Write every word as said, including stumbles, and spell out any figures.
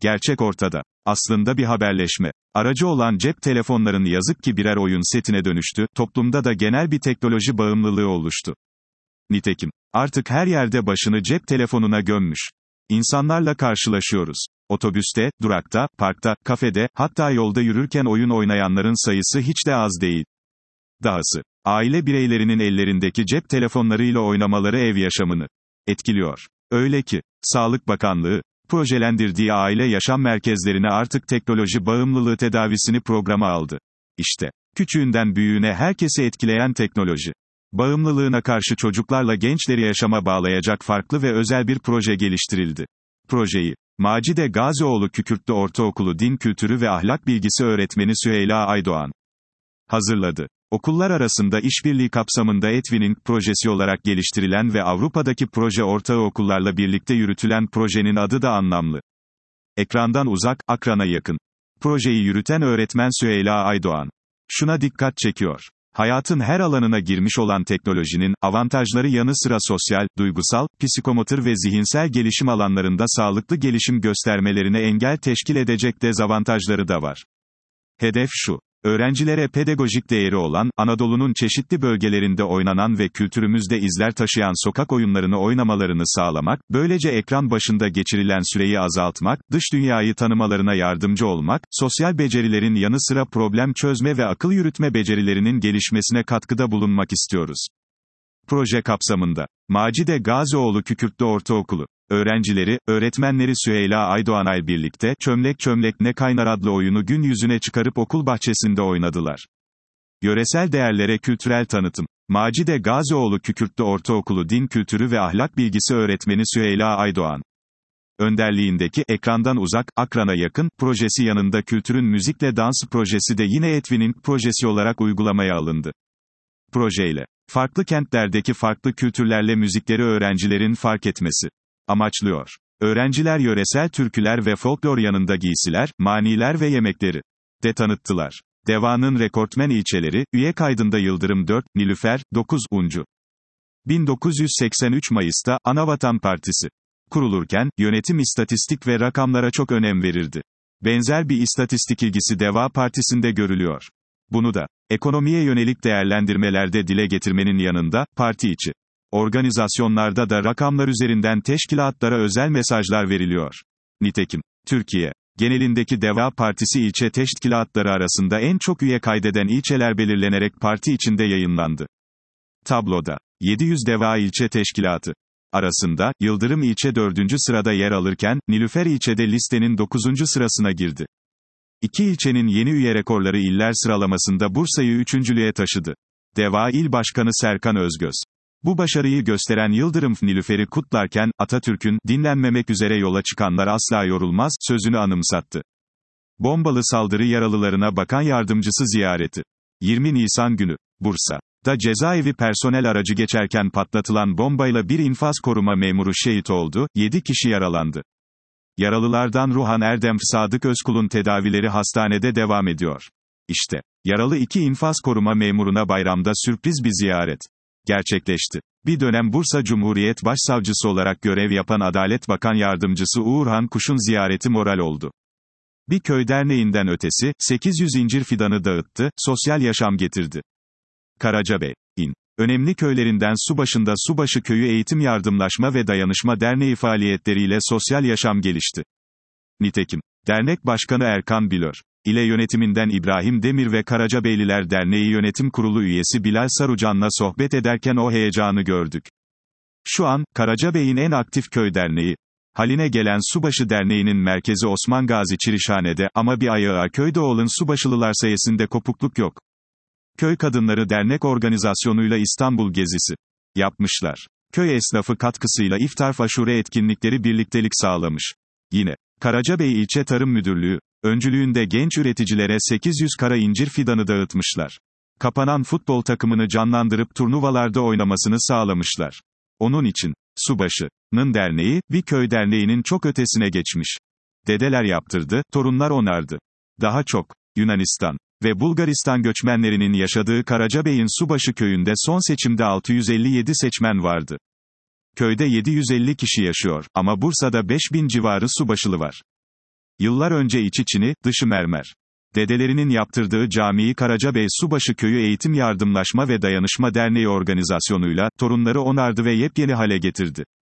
Gerçek ortada. Aslında bir haberleşme aracı olan cep telefonların yazık ki birer oyun setine dönüştü, toplumda da genel bir teknoloji bağımlılığı oluştu. Nitekim, artık her yerde başını cep telefonuna gömmüş İnsanlarla karşılaşıyoruz. Otobüste, durakta, parkta, kafede, hatta yolda yürürken oyun oynayanların sayısı hiç de az değil. Dahası, aile bireylerinin ellerindeki cep telefonlarıyla oynamaları ev yaşamını etkiliyor. Öyle ki, Sağlık Bakanlığı, projelendirdiği aile yaşam merkezlerine artık teknoloji bağımlılığı tedavisini programa aldı. İşte, küçüğünden büyüğüne herkesi etkileyen teknoloji bağımlılığına karşı çocuklarla gençleri yaşama bağlayacak farklı ve özel bir proje geliştirildi. Projeyi, Macide Gazioğlu Kükürtlü Ortaokulu Din Kültürü ve Ahlak Bilgisi Öğretmeni Süheyla Aydoğan hazırladı. Okullar arasında işbirliği kapsamında Edwinning projesi olarak geliştirilen ve Avrupa'daki proje ortağı okullarla birlikte yürütülen projenin adı da anlamlı. Ekrandan uzak, akrana yakın. Projeyi yürüten öğretmen Süheyla Aydoğan şuna dikkat çekiyor. Hayatın her alanına girmiş olan teknolojinin, avantajları yanı sıra sosyal, duygusal, psikomotor ve zihinsel gelişim alanlarında sağlıklı gelişim göstermelerine engel teşkil edecek dezavantajları da var. Hedef şu: öğrencilere pedagojik değeri olan, Anadolu'nun çeşitli bölgelerinde oynanan ve kültürümüzde izler taşıyan sokak oyunlarını oynamalarını sağlamak, böylece ekran başında geçirilen süreyi azaltmak, dış dünyayı tanımalarına yardımcı olmak, sosyal becerilerin yanı sıra problem çözme ve akıl yürütme becerilerinin gelişmesine katkıda bulunmak istiyoruz. Proje kapsamında, Macide Gazioğlu Kükürtlü Ortaokulu öğrencileri, öğretmenleri Süheyla Aydoğan'la birlikte, Çömlek Çömlek Ne Kaynar adlı oyunu gün yüzüne çıkarıp okul bahçesinde oynadılar. Yöresel değerlere kültürel tanıtım. Macide Gazioğlu Kükürtlü Ortaokulu Din Kültürü ve Ahlak Bilgisi Öğretmeni Süheyla Aydoğan önderliğindeki Ekrandan Uzak, Akrana Yakın projesi yanında Kültürün Müzikle Dans projesi de yine Edwinning projesi olarak uygulamaya alındı. Projeyle, farklı kentlerdeki farklı kültürlerle müzikleri öğrencilerin fark etmesi amaçlıyor. Öğrenciler yöresel türküler ve folklor yanında giysiler, maniler ve yemekleri de tanıttılar. Deva'nın rekortmen ilçeleri, üye kaydında Yıldırım dört, Nilüfer, dokuz, Uncu. bin dokuz yüz seksen üç Mayıs'ta, Anavatan Partisi kurulurken, yönetim istatistik ve rakamlara çok önem verirdi. Benzer bir istatistik ilgisi Deva Partisi'nde görülüyor. Bunu da, ekonomiye yönelik değerlendirmelerde dile getirmenin yanında, parti içi organizasyonlarda da rakamlar üzerinden teşkilatlara özel mesajlar veriliyor. Nitekim, Türkiye genelindeki Deva Partisi ilçe teşkilatları arasında en çok üye kaydeden ilçeler belirlenerek parti içinde yayınlandı. Tabloda, yedi yüz Deva ilçe teşkilatı arasında, Yıldırım ilçe dördüncü sırada yer alırken, Nilüfer ilçede listenin dokuzuncu sırasına girdi. İki ilçenin yeni üye rekorları iller sıralamasında Bursa'yı üçüncülüğe taşıdı. Deva İl Başkanı Serkan Özgöz bu başarıyı gösteren Yıldırım Nilüfer'i kutlarken, Atatürk'ün, dinlenmemek üzere yola çıkanlar asla yorulmaz, sözünü anımsattı. Bombalı saldırı yaralılarına bakan yardımcısı ziyareti. yirmi Nisan günü, Bursa'da cezaevi personel aracı geçerken patlatılan bombayla bir infaz koruma memuru şehit oldu, yedi kişi yaralandı. Yaralılardan Ruhan Erdem Sadık Özkul'un tedavileri hastanede devam ediyor. İşte, yaralı iki infaz koruma memuruna bayramda sürpriz bir ziyaret gerçekleşti. Bir dönem Bursa Cumhuriyet Başsavcısı olarak görev yapan Adalet Bakan Yardımcısı Uğurhan Kuş'un ziyareti moral oldu. Bir köy derneğinden ötesi, sekiz yüz incir fidanı dağıttı, sosyal yaşam getirdi. Karacabey'in önemli köylerinden Subaşı'nda Subaşı Köyü Eğitim Yardımlaşma ve Dayanışma Derneği faaliyetleriyle sosyal yaşam gelişti. Nitekim, dernek başkanı Erkan Bilör ile yönetiminden İbrahim Demir ve Karacabeyliler Derneği Yönetim Kurulu üyesi Bilal Sarucan'la sohbet ederken o heyecanı gördük. Şu an, Karacabey'in en aktif köy derneği haline gelen Subaşı Derneği'nin merkezi Osman Gazi Çirişhane'de ama bir ayağı köyde olan Subaşılılar sayesinde kopukluk yok. Köy Kadınları Dernek organizasyonuyla İstanbul gezisi yapmışlar. Köy esnafı katkısıyla iftar faşure etkinlikleri birliktelik sağlamış. Yine, Karacabey İlçe Tarım Müdürlüğü öncülüğünde genç üreticilere sekiz yüz kara incir fidanı dağıtmışlar. Kapanan futbol takımını canlandırıp turnuvalarda oynamasını sağlamışlar. Onun için, Subaşı'nın derneği, bir köy derneğinin çok ötesine geçmiş. Dedeler yaptırdı, torunlar onardı. Daha çok, Yunanistan ve Bulgaristan göçmenlerinin yaşadığı Karacabey'in Subaşı köyünde son seçimde altı yüz elli yedi seçmen vardı. Köyde yedi yüz elli kişi yaşıyor, ama Bursa'da beş bin civarı Subaşılı var. Yıllar önce içi çini, dışı mermer. Dedelerinin yaptırdığı camiyi Karacabey Subaşı Köyü Eğitim Yardımlaşma ve Dayanışma Derneği organizasyonuyla, torunları onardı ve yepyeni hale getirdi.